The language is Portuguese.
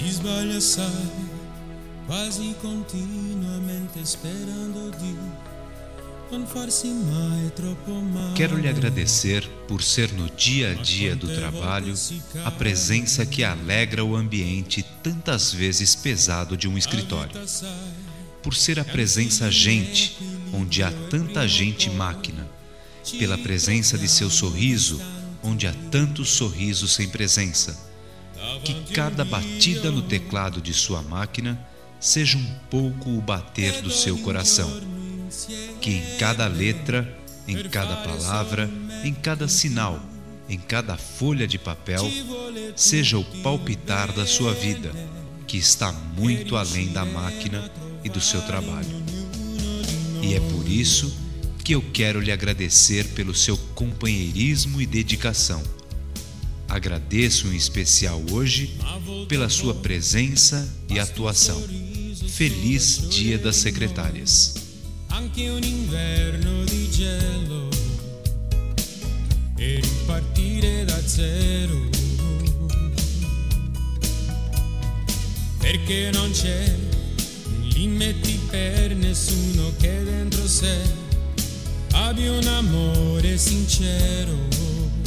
si sbaglia assai, quasi continuamente sperando di non farsi mai troppo male. Quero lhe agradecer por ser no dia a dia do trabalho a presença que alegra o ambiente tantas vezes pesado de um escritório. Por ser a presença gente, onde há tanta gente máquina. Pela presença de seu sorriso, onde há tantos sorrisos sem presença. Que cada batida no teclado de sua máquina seja um pouco o bater do seu coração. Que em cada letra, em cada palavra, em cada sinal, em cada folha de papel, seja o palpitar da sua vida, que está muito além da máquina e do seu trabalho. E é por isso que eu quero lhe agradecer pelo seu companheirismo e dedicação. Agradeço em especial hoje pela sua presença e atuação. Feliz Dia das Secretárias. Anche un inverno di gelo e ripartire da zero, perché non c'è limiti per nessuno che dentro sé abbia un amore sincero.